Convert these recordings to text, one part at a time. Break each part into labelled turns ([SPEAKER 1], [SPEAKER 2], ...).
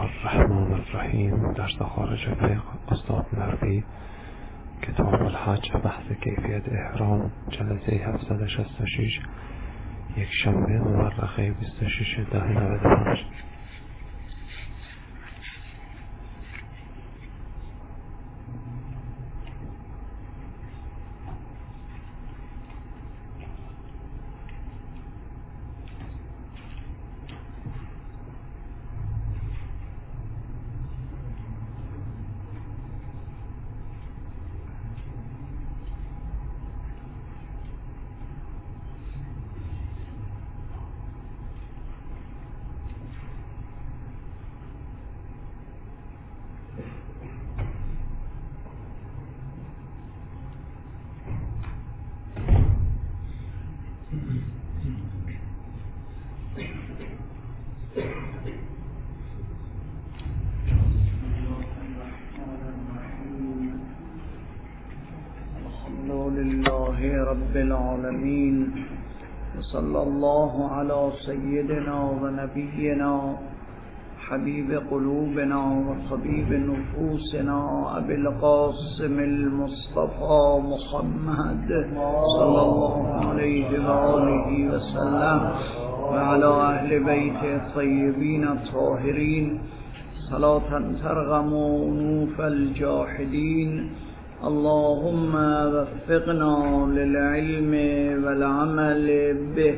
[SPEAKER 1] الرحمن الرحیم. درس خارج فقه استاد نروی، کتاب الحج، بحث کیفیت احرام، جلسه 766، یک شنبه مورخه 26/10/95.
[SPEAKER 2] رب العالمين وصلى الله على سيدنا ونبينا حبيب قلوبنا وطبيب نفوسنا أبي القاسم المصطفى محمد صلى الله عليه وآله وسلم وعلى أهل بيته الطيبين الطاهرين صلاة ترغم أنوف الجاحدين. اللهم وفقنا للعلم والعمل به.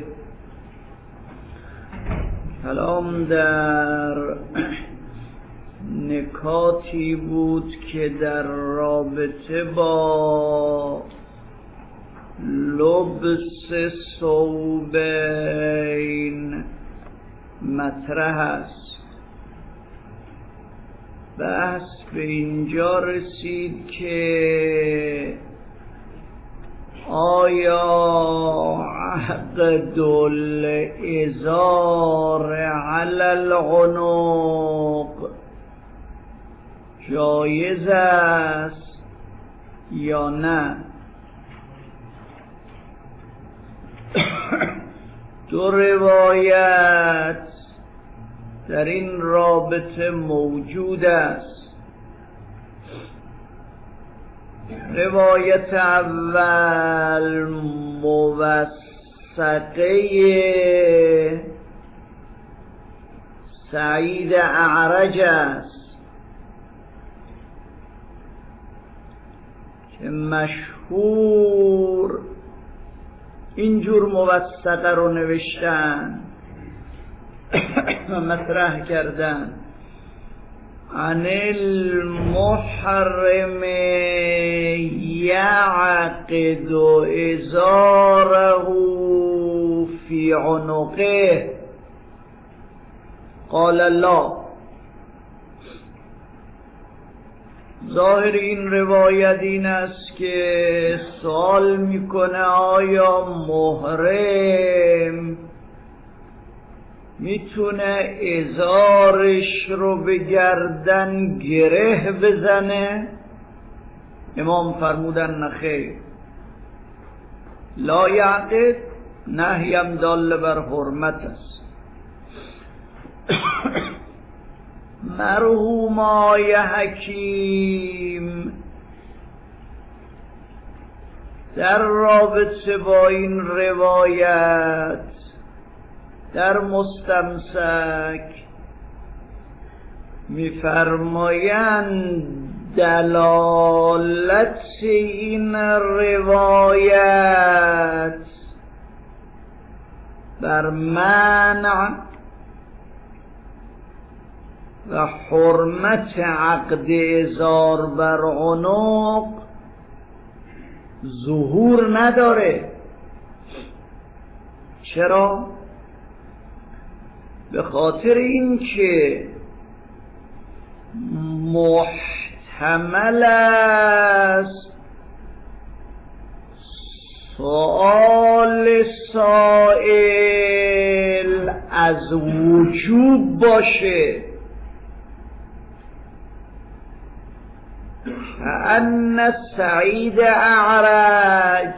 [SPEAKER 2] کلام در نکاتی بود که در رابطه با لبس ثوبین مطرح است. بحث به اینجا رسید که آیا عقد الازار علی العنق جایز است یا نه؟ دو روایت در این رابطه موجود است. روایت اول موثقه سعید اعرج است که مشهور اینجور موثقه رو نوشتن و مطرح کردن: عن المحرم یعقد ازاره فی عنقه قال لا. ظاهر این روایت این است که سوال میکنه آیا محرم میتونه ازارش رو به گردن گره بزنه؟ امام فرمودن نخیر. لا یعقد نهیم دال بر حرمت است. مرحوم آقای حکیم در رابطه با این روایت در مستمسک می‌فرمایند دلالت این روایت بر منع و حرمت عقد ازار بر عنق ظهور نداره. چرا؟ به خاطر این که محتمل است سؤال سائل از وجوب باشه. ان سعید اعرج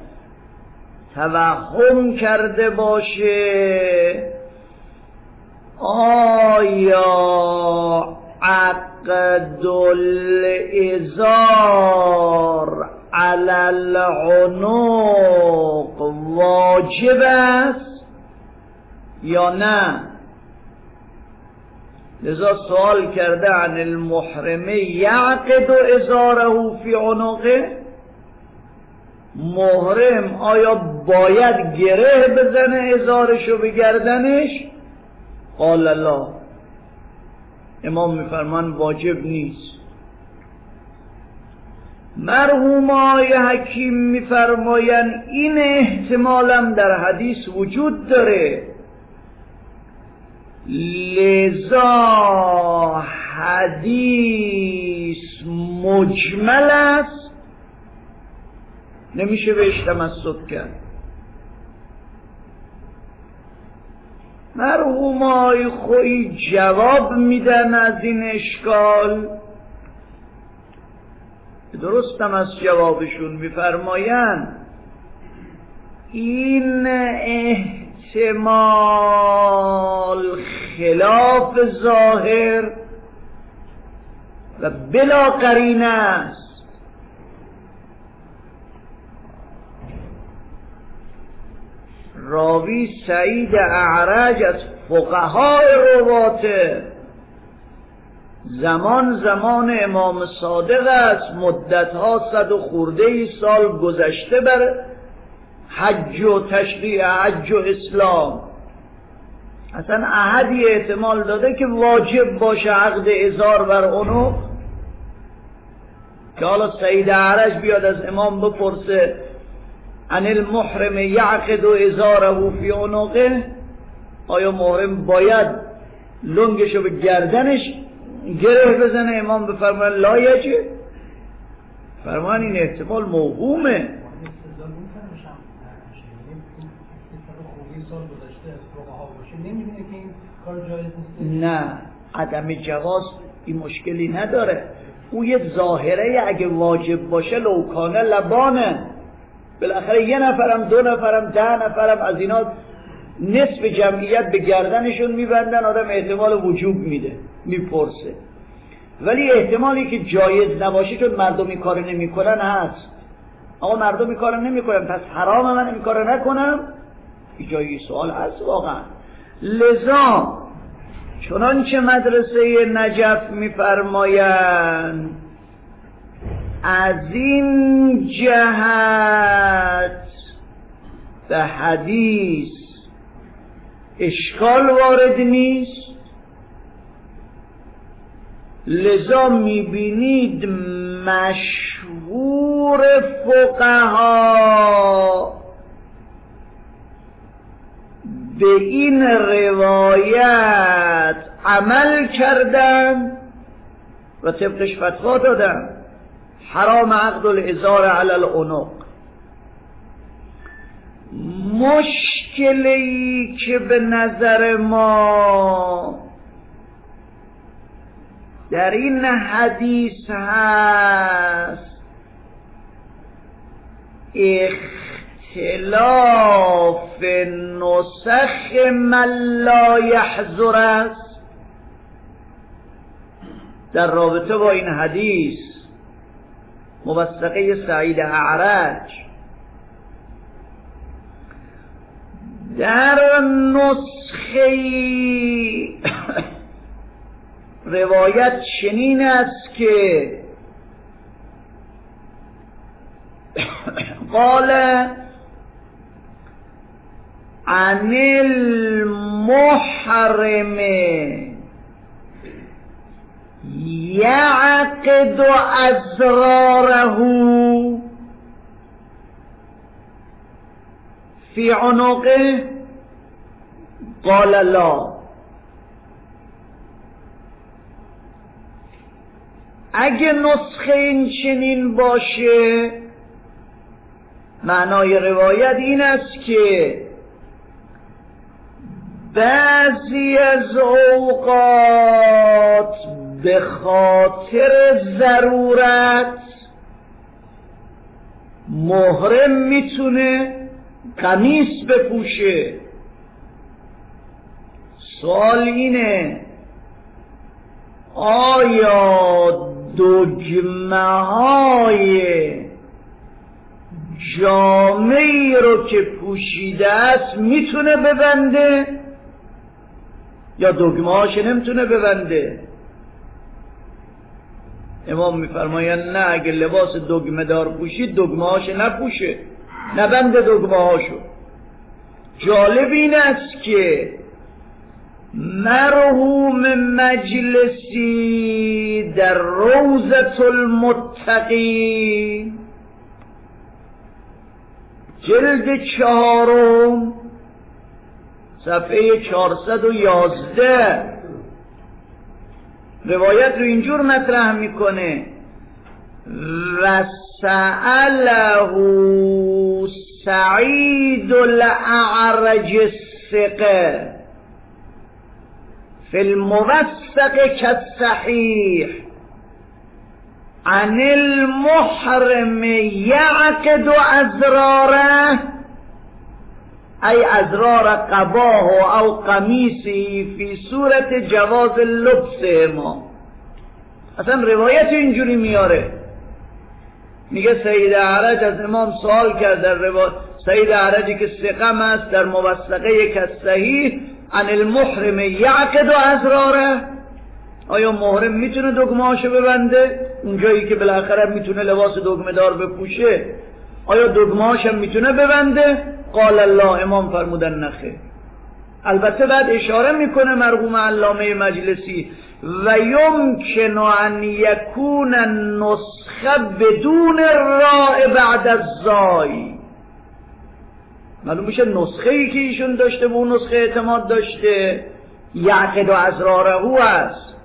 [SPEAKER 2] توهم کرده باشه آیا عقد الازار علی العنق واجب است یا نه؟ لذا سوال کرده عن المحرم یعقد ازاره فی عنقه، محرم آیا باید گره بزنه ازارشو به گردنش؟ قال لا، امام میفرمان واجب نیست. مرحوم آقای حکیم میفرماین این احتمالم در حدیث وجود داره، لذا حدیث مجمل است، نمیشه بهش تمسک کرد. مرحوم آقای خویی جواب میدن از این اشکال، درستم از جوابشون میفرمایند این احتمال خلاف ظاهر و بلا قرینه است. راوی سعید اعرج از فقهای رواته، زمان امام صادق است، مدتها 100 و خورده سال گذشته بر حج و تشریع حج و اسلام، اصلا احدی احتمال داده که واجب باشه عقد ازار بر عنق؟ که حالا سعید اعرج بیاد از امام بپرسه عن المحرم یعقد ازاره فی عنقه، آیا محرم باید لنگشو به گردنش گره بزنه؟ امام بفرمان لا یجب، فرمان این احتمال موهومه. نه، عدم جواز این مشکلی نداره، او یه ظاهره اگه واجب باشه لوکانه لبانه، بالاخره 1 نفرم 2 نفرم 10 نفرم از اینا نصف جمعیت به گردنشون میبندن، آدم احتمال وجوب میده میپرسه، ولی احتمالی که جایز نباشه چون مردم این کار نمیکنن هست. آقا مردم این کار نمیکنن پس حرام من این کار نکنم؟ جایی سوال هست واقعا. لذا چنانچه مدرسه نجف میفرمایند از این جهت به حدیث اشکال وارد نیست، لذا میبینید مشهور فقها به این روایت عمل کردن و طبقش فتوا دادن حرام عقد الازار علی العنق. مشکلی که به نظر ما در این حدیث هست اختلاف نسخ من لا یحضر است در رابطه با این حدیث موثقه سعید اعرج. در نسخه روایت چنین است که قال عن المحرم یعقد ازراره فی عنقه قال لا. اگه نسخه این چنین باشه معنای روایت این است که بعضی از اوقات به خاطر ضرورت محرم میتونه قمیص بپوشه، سوال اینه آیا دگمه های جامعی رو که پوشیده است میتونه ببنده یا دگمه هاش نمیتونه ببنده؟ امام میفرماید نه، اگه لباس دگمه دار پوشید دگمه هاش نپوشه، نبنده دگمه هاشو. جالب این است که مرحوم مجلسی در روضة المتقین جلد 4 صفحه 411 روایت رو اینجور مطرح میکنه و سأله سعید الاعرج الثقه فی الموثق كالصحیح عن المحرم یعقد ازراره ای ازرار قباه او قمیسی فی صورت جواز لبس ما. اصلا روایت اینجوری میاره، میگه سید اعرج از امام سوال کرد در روایت، سید اعرجی که ثقه است در موثقه کالصحیح عن المحرم یعقد ازراره، آیا محرم میتونه دگمه‌هاشو ببنده؟ اونجایی که بالاخره میتونه لباس دگمه دار بپوشه آیا دگمه‌هاش هم میتونه ببنده؟ قال الله، امام فرمودن نخیر. البته بعد اشاره میکنه مرحوم علامه مجلسی و یمکن ان یکون النسخه بدون الراء بعد الزای. معلوم میشه نسخه ای که ایشون داشته به اون نسخه اعتماد داشته یعقد ازراره است.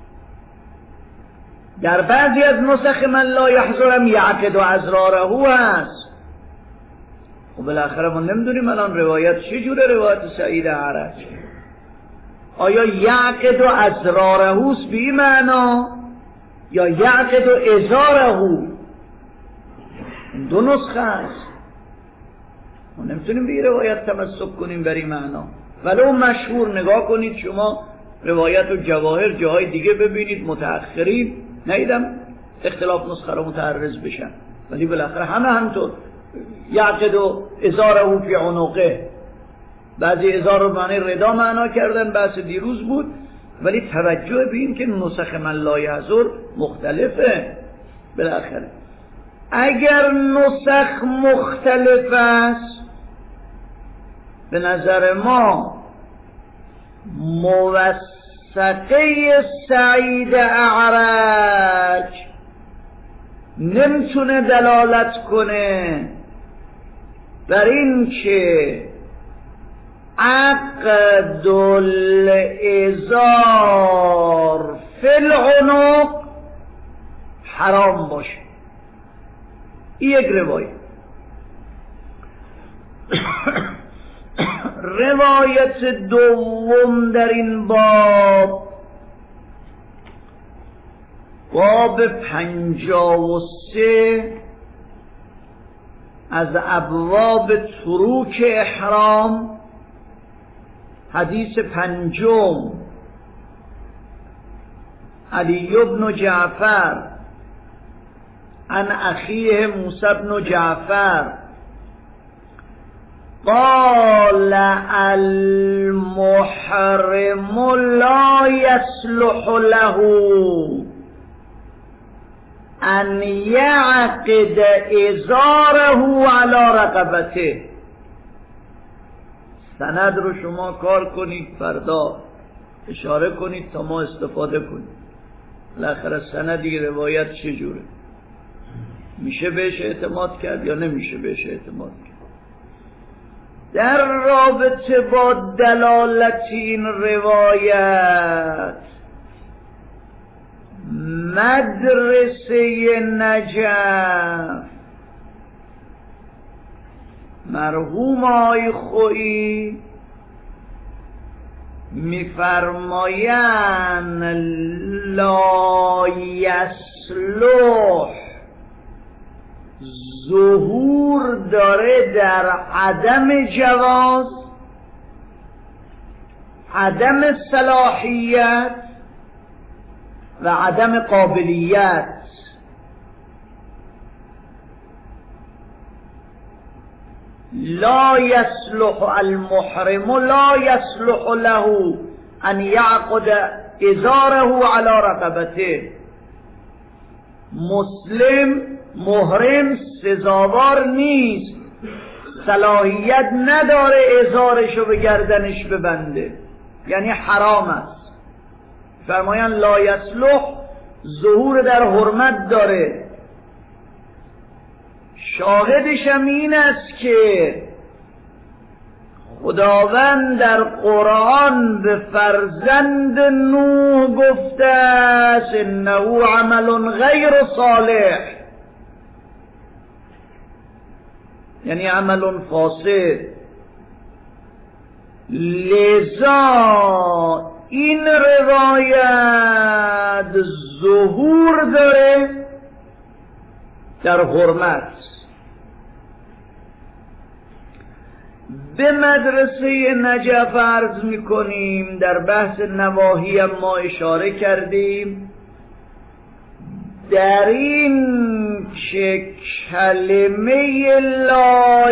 [SPEAKER 2] در بعضی از نسخ من لا یحضرم یعقد ازراره است. و بالاخره ما نمیدونیم الان روایت چجوره، روایت سعید اعرج آیا یعقد ازراره است به این معنا یا یعقد ازاره؟ دو نسخه است، ما نمیتونیم به این روایت تمسک کنیم بر این معنا. ولو مشهور نگاه کنید شما روایت و جواهر جاهای دیگه ببینید، متأخرین ندیدم اختلاف نسخه رو متعرض بشن، ولی بالاخره همه همطور یعقد و ازاره فی عنقه. بعضی ازار رو معنی ردا معنا کردن، بحث دیروز بود، ولی توجه به این که نسخ من لا یحضر مختلفه. بالاخره اگر نسخ مختلف است به نظر ما موثقه سعید اعرج نمیتونه دلالت کنه بر این که عقد الازار فی العنق حرام باشه. این یک روایت. روایت دوم در این باب 53 از ابواب تروک احرام، حدیث 5 علی بن جعفر عن اخیه موسی بن جعفر قال المحرم لا يصلح له ان یعقد ازاره علی رقبته. سند رو شما کار کنید، فردا اشاره کنید تا ما استفاده کنیم. بالاخره سندی روایت چجوره، میشه بهش اعتماد کرد یا نمیشه بهش اعتماد کرد؟ در رابطه با دلالت این روایت مدرسه نجف مرحوم آقای خویی میفرمایند لا یصلح ظهور داره در عدم جواز عدم صلاحیت و عدم قابلیت. لا يصلح المحرم لا يصلح له ان يعقد ازاره على رقبته. مسلم محرم سزاوار نیست، صلاحیت نداره ازارشو به گردنش ببنده، یعنی حرام است. فرمایان لا یصلح ظهور در حرمت داره. شاهدش هم این است که خداوند در قرآن به فرزند نوح گفته است انه عمل غیر صالح، یعنی عمل فاسد. لذا این روایت ظهور داره در حرمت. به مدرسه نجف عرض میکنیم، در بحث نواهی هم ما اشاره کردیم، در این که کلمه لا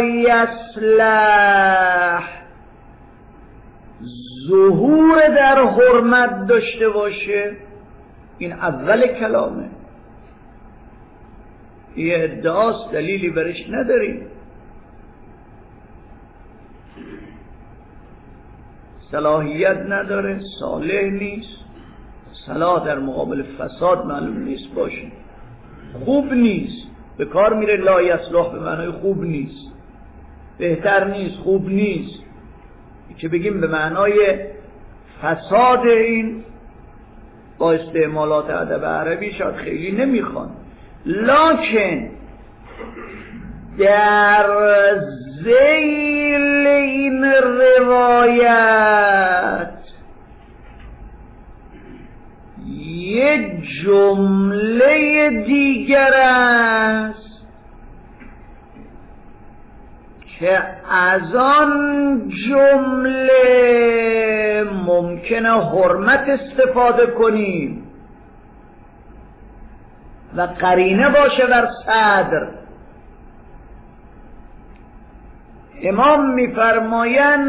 [SPEAKER 2] یصلح ظهور در حرمت داشته باشه، این اول کلامه. یه ادعاست، دلیلی برش نداریم. صلاحیت نداره، صالح نیست. صلاح در مقابل فساد معلوم نیست باشه، خوب نیست، به کار میره. لا یصلح به معنای خوب نیست، بهتر نیست، خوب نیست، که بگیم به معنای فساد. این با استعمالات ادب عربی شاید خیلی نمیخوان، لکن در ذیل این روایت یه جمله دیگر است که از آن جمله ممکنه حرمت استفاده کنیم و قرینه باشه بر صدر. امام میفرمایند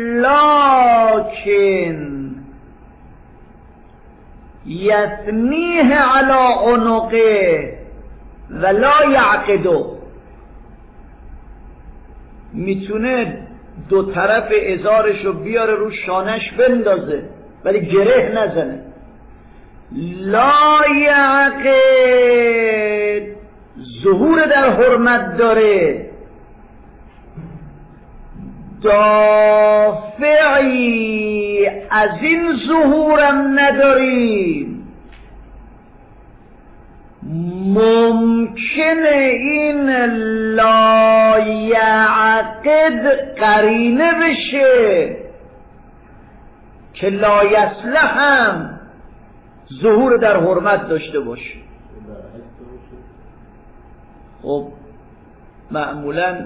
[SPEAKER 2] لکن یثنیه علی عنقه ولا یعقدو، میتونه دو طرف ازارشو بیاره رو شانش بندازه ولی گره نزنه. لا یعقد ظهور در حرمت داره، دافعی از این ظهورم نداریم. ممکنه این لا یعقد قرینه بشه که لا یصلح هم ظهور در حرمت داشته باشه. خب معمولا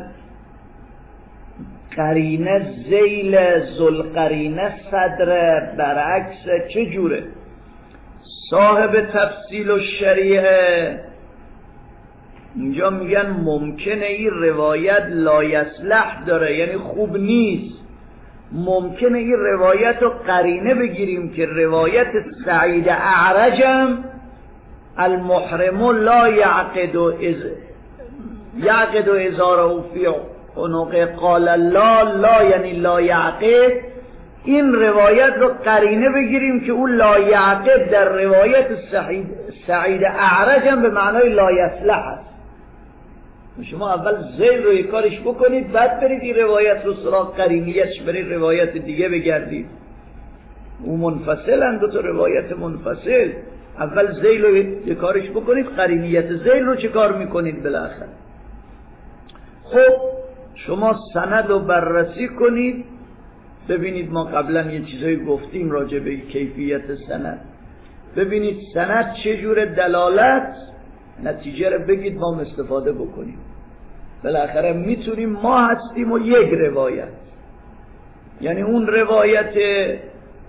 [SPEAKER 2] قرینه ذیل ذوالقرینه صدر برعکس چجوره؟ صاحب تفصیل و شریعه اینجا میگن ممکنه این روایت لا یصلح داره، یعنی خوب نیست. ممکنه این روایت رو قرینه بگیریم که روایت سعید اعرجم المحرم لا یعقد ازاره فی عنقه قال لا یعنی لا یعقد، این روایت رو قرینه بگیریم که اون لا یعقد در روایت سعید اعرجم به معنای لا یصلح است. شما اول ذیل رو یک کارش بکنید، بعد برید این روایت رو سراغ قرینیتش برید روایت دیگه بگردید. اون منفصلن، دو تا روایت منفصل. اول ذیل رو یک کارش بکنید، قرینیت ذیل رو چه کار میکنید بالاخره. خب شما سند رو بررسی کنید، ببینید ما قبلا یه چیزایی گفتیم راجع به کیفیت سند، ببینید سند چجور دلالت، نتیجه رو بگید ما استفاده بکنیم. بالاخره میتونیم ما هستیم و یک روایت، یعنی اون روایت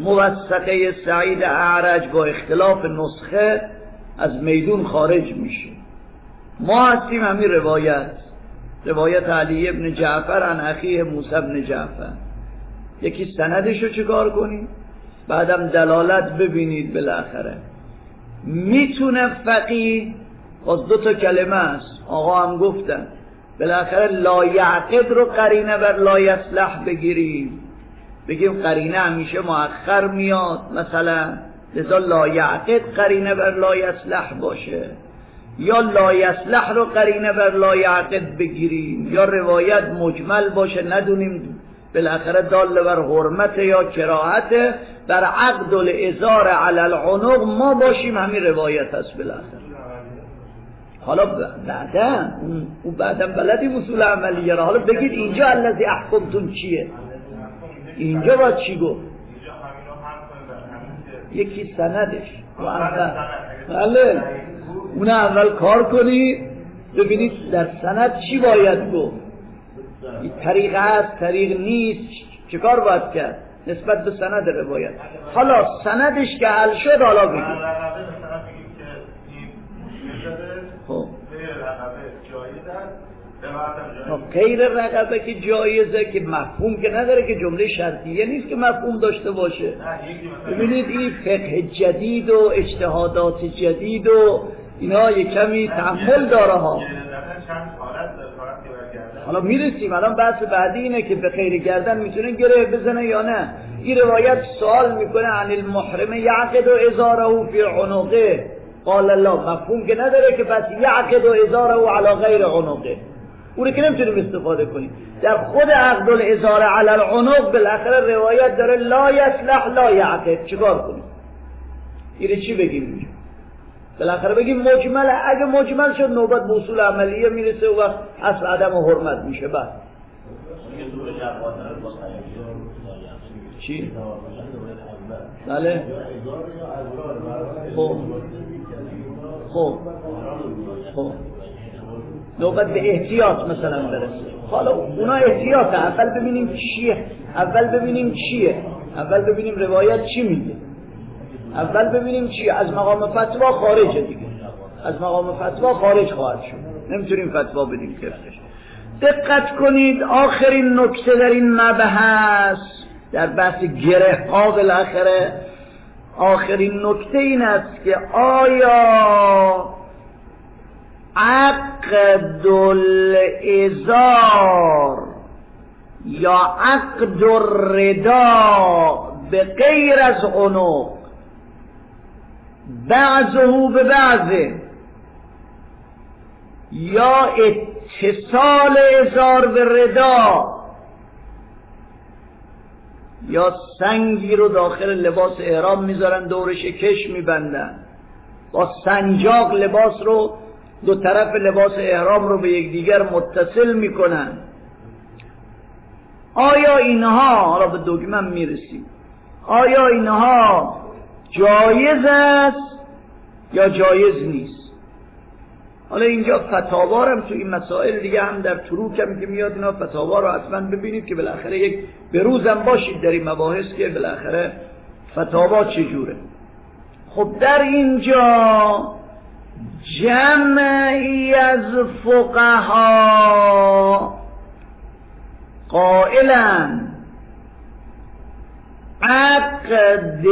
[SPEAKER 2] موثقه سعید اعرج با اختلاف نسخه از میدون خارج میشه. ما هستیم همین روایت علی ابن جعفر عن اخیه موسی ابن جعفر. یکی سندشو چیکار کنید، بعدم دلالت ببینید. بالاخره میتونه فقیه باز 2 کلمه است، آقا هم گفتن بالاخره لا یعقد رو قرینه بر لا یصلح بگیریم، بگیم قرینه همیشه مؤخر میاد مثلا، لذا لا یعقد قرینه بر لا یصلح باشه، یا لا یصلح رو قرینه بر لا یعقد بگیریم، یا روایت مجمل باشه ندونیم بالاخره دال بر حرمت یا کراهت، بر عقد الازار علی العنق ما باشیم همین روایت هست بالاخره. حالا بعدم بلدی اصول عملیه را، حالا بگید اینجا الذی احکمتم چیه، اینجا باید چی گفت؟ یکی سندش بله اون اول کار کنی ببینید در سند چی باید گفت، این طریق هست طریق نیست، چه کار باید کرد نسبت به سند روایت. حالا سندش که حل شد حالا بگید خب غیر رقبه که جایزه که مفهوم که نداره، که جمله شرطیه نیست که مفهوم داشته باشه. ببینید این فقه جدید و اجتهادات جدید و اینا یک کمی تحمل داره ها. حالا میرسیم، الان بحث بعدی اینه که به خیر گردن میتونه گره بزنه یا نه. این روایت سوال میکنه عن المحرم یعقد ازاره فی عنقه قال الله، مفهوم که نداره که پس یعقد ازاره علی غیر عنقه، اونی که نمیتونیم استفاده کنیم. در خود عقد الازار علی العنق بالاخره روایت داره لا یصلح لا یعقد، چیکار کنیم؟ اینو چی بگیم؟ بالاخره بگیم مجمله. اگه مجمل شد نوبت به اصول عملیه میرسه و وقت اصل عدم و حرمت میشه. بعد چی؟ بله خب نوبت به احتیاط مثلا برسه. حالا اونا احتیاطه، اول ببینیم روایت چی میگه، اول ببینیم چی. از مقام فتوا خارجه دیگه، از مقام فتوا خارج خواهد شد، نمیتونیم فتوا بدیم کفش. دقت کنید آخرین نکته در این مبحث در بحث گره ها بالاخره آخرین نکته این است که آیا عقد الازار یا عقد الردا به غیر از عنق بعضه به بعضه، یا اتصال ازار به ردا، یا سنگی رو داخل لباس احرام میذارن دورش کش میبندن، با سنجاق لباس رو دو طرف لباس احرام رو به یکدیگر متصل میکنن. آیا اینها، حالا به دگمم میرسیم، آیا اینها جایز است یا جایز نیست؟ حالا اینجا فتاوا هم تو این مسائل دیگه هم در تروک هم که میاد اینا فتاوا رو حتما ببینید که بالاخره یک بروزم باشید در این مباحث که بالاخره فتاوا چجوره. خب در اینجا جمعی از فقها قائلن عقد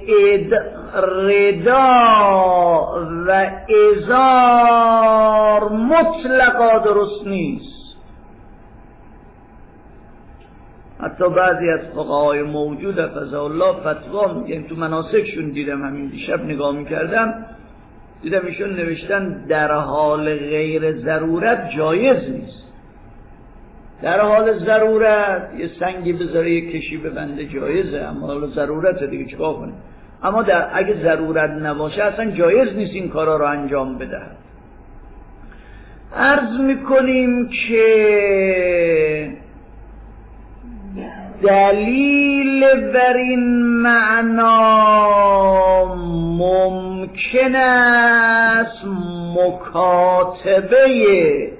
[SPEAKER 2] ردا و ازار مطلقا درست نیست. حتی بعضی از فقهای موجود حفظه الله فتوا میگن، تو مناسکشون دیدم، همین دیشب نگاه میکردم دیدم ایشون نوشتن در حال غیر ضرورت جایز نیست. در حال ضرورت یه سنگی بذاره یه کشی ببنده جایزه، اما حالا ضرورت دیگه چیکار کنه. اما اگه ضرورت نباشه اصلا جایز نیست این کارا رو انجام بده. عرض میکنیم که دلیل بر این معنا ممکن است مکاتبه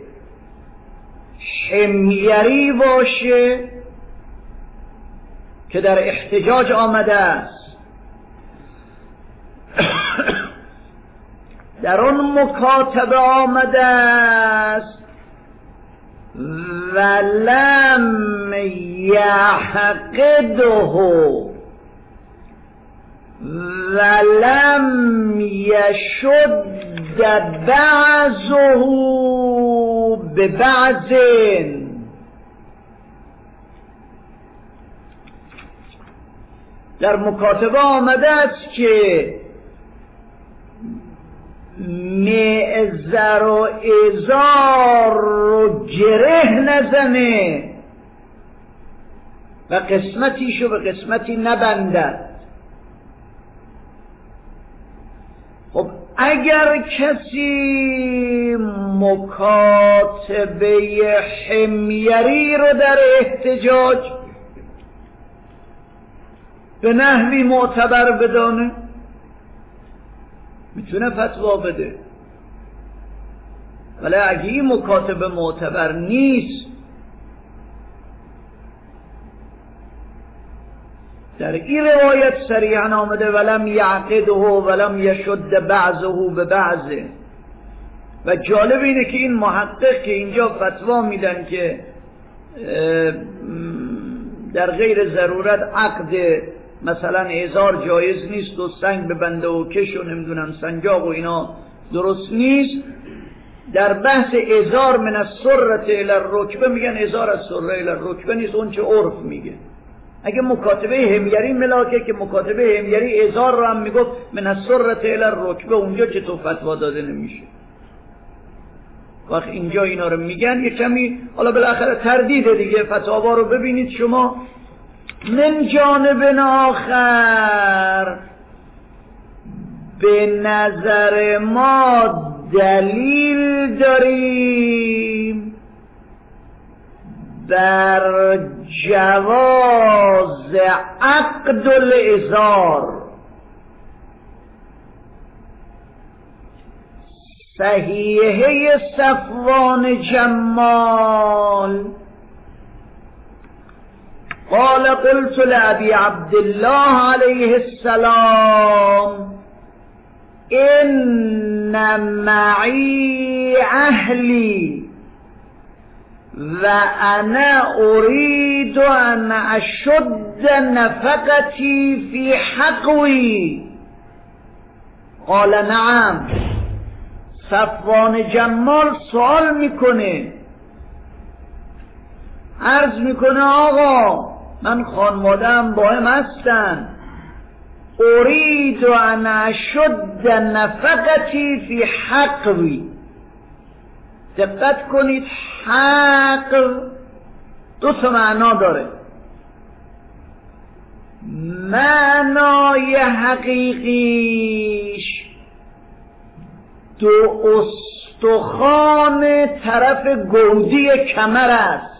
[SPEAKER 2] حمیری باشه که در احتجاج آمده است. در اون مکاتبه آمده است ولم یعقده ولم یشد بعضه ببعض. در مکاتبه آمده است که معذر و ازار رو گره نزنه و قسمتیشو به قسمتی نبندد. خب اگر کسی مکاتبه حمیری رو در احتجاج به نحوی معتبر بدانه میتونه فتوا بده، ولی اگه این مکاتبه معتبر نیست، در این روایت صریحاً آمده ولم یعقده ولم یشد بعضه به بعضه. و جالب اینه که این محقق که اینجا فتوا میدن که در غیر ضرورت عقد مثلا ازار جایز نیست و سنگ به بنده و کش و نمیدونم سنجاق و اینا درست نیست، در بحث ازار من السرة الی الرکبه میگن ازار از سره الی الرکبه نیست، اون چه عرف میگه. اگه مکاتبه حمیری ملاکه که مکاتبه حمیری ازار رو هم میگفت من السرة الی الرکبه، اونجا چطور فتوا داده نمیشه؟ وقت اینجا اینا رو میگن یه کمی حالا بالاخره تردیده دیگه، فتاوا رو ببینید شما. من جانب آخر به نظر ما دلیل داریم بر جواز عقد الازار. صحیحه صفوان جمال قال قلت لأبي عبد الله عليه السلام إن معي أهلي وأنا أريد أن أشد نفقتي في حقوي. قال نعم. صفوان جمال سوال میکنه، عرض میکنه آقا من خانواده‌ام با هم هستن، اريد ان اشد نفقتی فی حقوی. دقت کنید، حق دو تا معنا داره. معنای حقیقیش دو استخوان طرف گودی کمر است،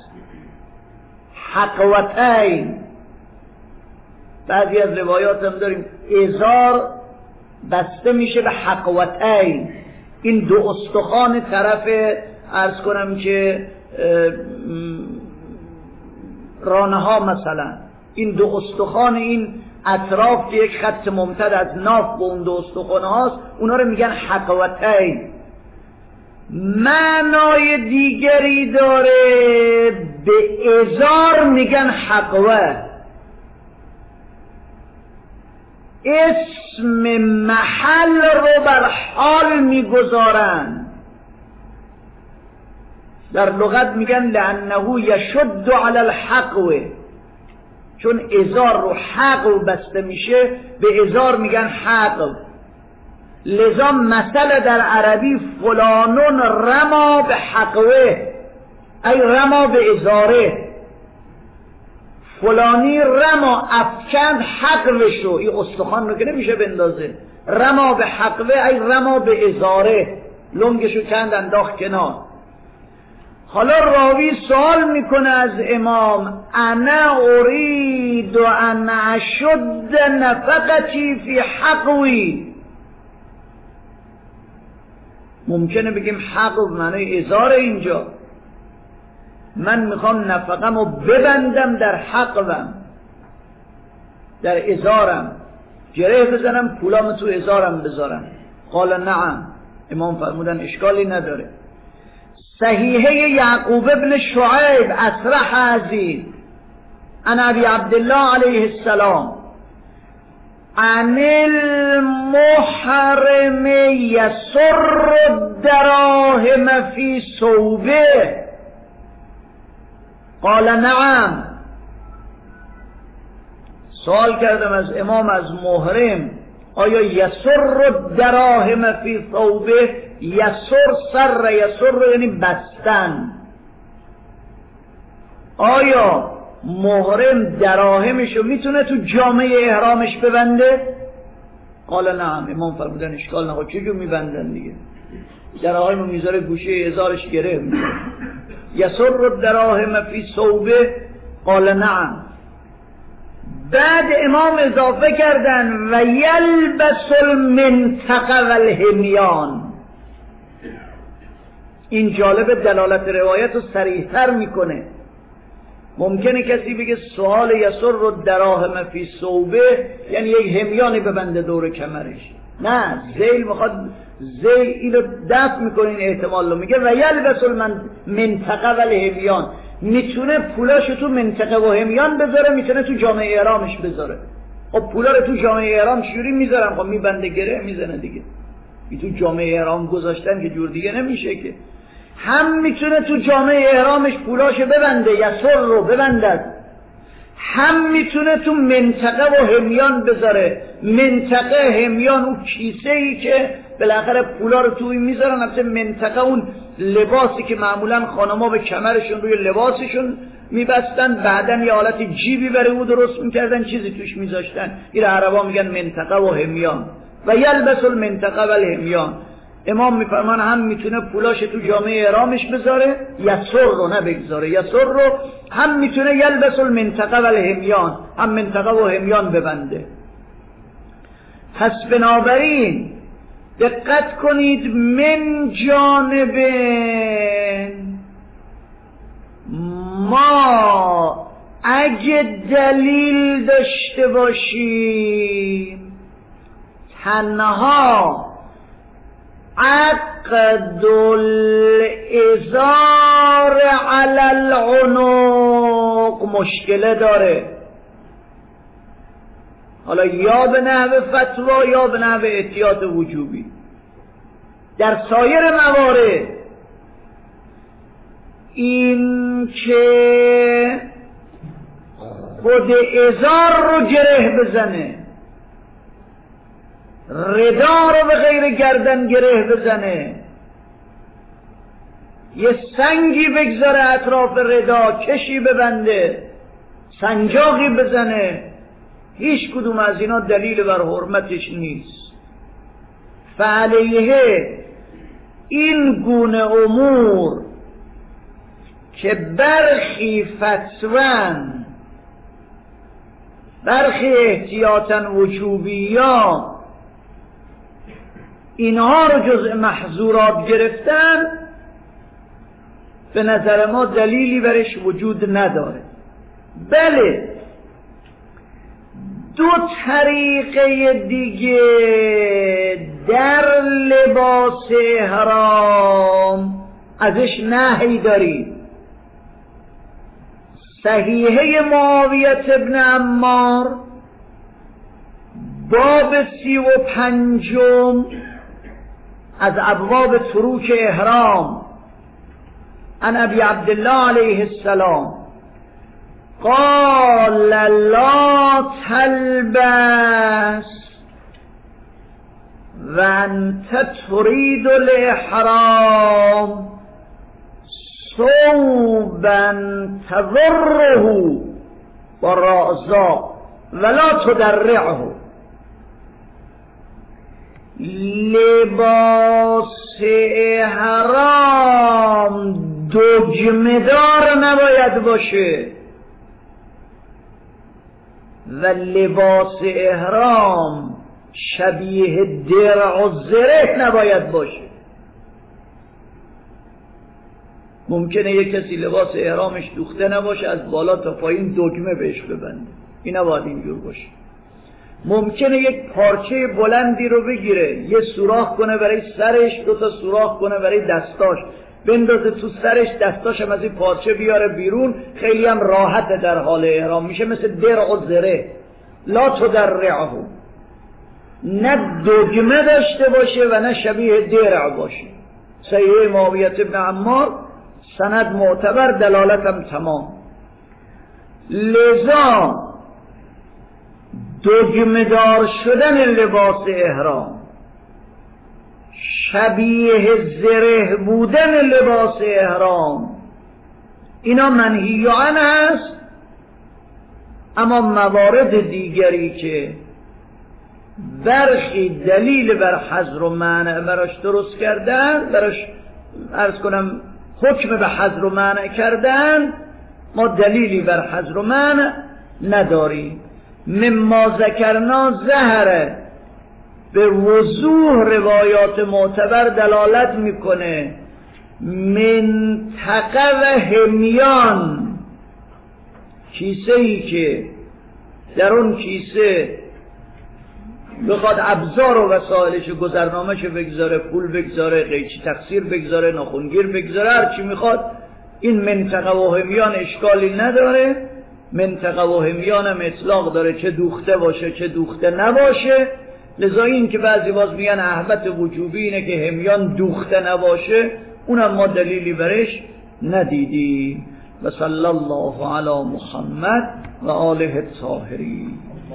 [SPEAKER 2] حقوتین. بعضی از روایات هم داریم ازار بسته میشه به حقوتین، این دو استخوان طرف عرض کنم که رانه ها مثلا، این دو استخوان این اطراف که یک خط ممتد از ناف به اون دو استخوان هاست، اونا رو میگن حقوتین. معنای دیگری داره، به ازار میگن حقوه، اسم محل رو بر حال میگذارن. در لغت میگن لانه یشد علی الحقوه، چون ازار رو حق بسته میشه به ازار میگن حق. لذا مثل در عربی فلانون رما به حقوه ای رما به ازاره، فلانی رما افکند حقوشو، این استخوان رو که نمیشه بندازه، رما به حقوه ای رما به ازاره، لنگشو کند انداخت کنار. حالا راوی سوال میکنه از امام انا اريد ان اشد نفقتی فی حقوی. ممکنه بگیم حق معنی ازار، اینجا من میخوام نفقم رو ببندم در حقم، در ازارم، گره بزنم پولام تو ازارم بذارم. قال نعم. امام فرمودن اشکالی نداره. صحیحه یعقوب ابن شعیب اصرح عزیز عن ابی عبدالله علیه السلام عن المحرم یسر الدراهم فی ثوبه قال نعم. سوال کردم از امام از محرم آیا یسر الدراهم فی ثوبه، یسر یعنی بستن، آیا محرم دراهمشو میتونه تو جامعه احرامش ببنده؟ قال نعم. امام فرمودن اشکال نخواد. چجور میبندن دیگه؟ دراهمو میذاره گوشه ازارش گره میذاره. یسر الدراهم فی ثوبه قال نعم. بعد امام اضافه کردن و یلبس المنطقه و الحمیان. این جالب دلالت روایت رو صریح‌تر میکنه. ممکنه کسی بگه سوال یسر الدراهم فی ثوبه یعنی یک حمیانی ببنده دور کمرش. نه، ذیل میخواد، ذیل اینو دفع میکنه این احتمال رو. میگه و یلبس المنطقه و الحمیان، میتونه پولاشو تو منطقه و حمیان بذاره، میتونه تو جامعه احرامش بذاره. خب پولا رو تو جامعه احرام شوری میذارن، خب میبنده گره میزنه دیگه. تو جامعه احرام گذاشتن که جور دیگه نمیشه که. هم میتونه تو جامعه احرامش پولاشو ببنده، یسر رو ببندد، هم میتونه تو منطقه و حمیان بذاره. منطقه حمیان اون کیسه ای که بالاخره پولا رو توی میذارن. البته منطقه اون لباسی که معمولا خانما به کمرشون روی لباسشون میبستن، بعدن یه حالت جیبی برای او درست میکردن، چیزی توش میذاشتن. این عربا میگن منطقه و حمیان. و یلبس المنطقه و الحمیان. امام میفرمان هم میتونه پولاش تو جامعه احرامش بذاره، یسر رو نه بگذاره، یسر رو، هم میتونه یلبس المنطقه و الحمیان، هم منطقه و حمیان ببنده. پس بنابراین دقت کنید، من جانب ما اگه دلیل داشته باشیم تنها عقد الازار علی العنق مشکله داره، حالا یا به نحو فتوا یا به نحو احتیاط وجوبی. در سایر موارد این که خود ازار رو گره بزنه، ردا رو به غیر گردن گره بزنه، یه سنگی بگذاره اطراف ردا، کشی ببنده، سنجاقی بزنه، هیچ کدوم از اینا دلیل بر حرمتش نیست. فعلیه این گونه امور که برخی فتوان، برخی احتیاطاً وجوبیان اینها رو جزء محظورات گرفتن، به نظر ما دلیلی برش وجود نداره. بله، دو طریقه دیگه در لباس احرام ازش نهی داریم. صحیحه معاویه ابن عمار باب 35 از ابواب تروک احرام عن ابی عبدالله علیه السلام قال لا تلبس و انت تريد الاحرام ثوبا تضره والرأزا ولا تدرعه. لباس احرام دگمه‌دار نباید باشه و لباس احرام شبیه درع و زره نباید باشه. ممکنه یک کسی لباس احرامش دوخته نباشه، از بالا تا پایین دگمه بهش ببنده، این نباید اینجور باشه. ممکنه یک پارچه بلندی رو بگیره، یه سوراخ کنه برای سرش، 2 تا سوراخ کنه برای دستاش، بندازه تو سرش، دستاش هم از این پارچه بیاره بیرون، خیلی هم راحت در حال احرام، میشه مثل درع و زره. لا تدرعه، نه دگمه داشته باشه و نه شبیه درع باشه. صحیح معاویه ابن عمار، سند معتبر، دلالتم تمام. لذا دگمه‌دار شدن لباس احرام، شبیه زره بودن لباس احرام، اینا منهی عنه است. اما موارد دیگری که برخی دلیل بر حظر و منع براش درست کردن، براش عرض کنم حکم به حظر و منع کردن، ما دلیلی بر حظر و منع نداریم. مما ذکرنا ظهره، به وضوح روایات معتبر دلالت میکنه. منطقه و همیان، کیسه ای که در اون کیسه بخواد ابزار و وسایلش، گذرنامه‌ش بگذاره، پول بگذاره، قیچی تقصیر بگذاره، ناخنگیر بگذاره، هر چی میخواد، این منطقه و همیان اشکالی نداره. منطقه و همیان هم اطلاق داره، چه دوخته باشه چه دوخته نباشه. لذا این که بعضی باز میگن احبت وجوبی اینه که همیان دوخته نباشه، اونم ما دلیلی برش ندیدیم. و صلی الله علی محمد و آله الطاهرین.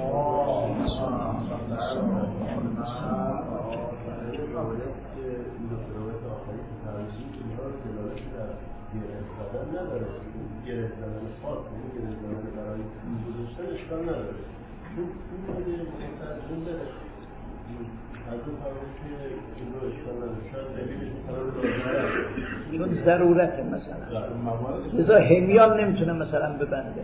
[SPEAKER 2] چون ضرورته مثلا، لذا همیان نمیتونه مثلا ببنده،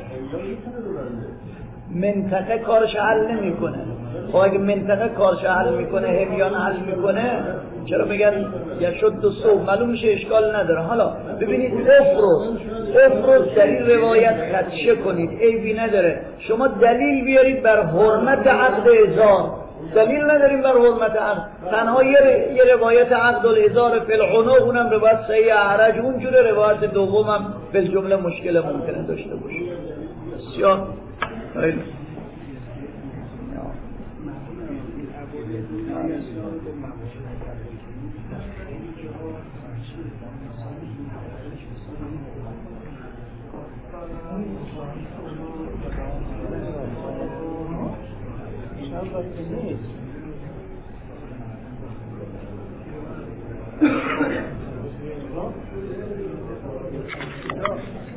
[SPEAKER 2] منطقه کارش حل نمیکنه. خب اگه منطقه کارش حل میکنه، همیان حل میکنه، چرا میگن یشد و صوب؟ معلوم میشه اشکال نداره. حالا ببینید افروز در این روایت خدشه کنید، عیبی نداره. شما دلیل بیارید بر حرمت عقد ازار، دلیل نداریم بر حرمت عقد. تنها یه روایت عقد الازار فی العنق، اونم روایت صحیح اعرج، اونجوره. روایت دومم به جمله مشکل ممکنه داشته باشه. بسیار خیلی نیست.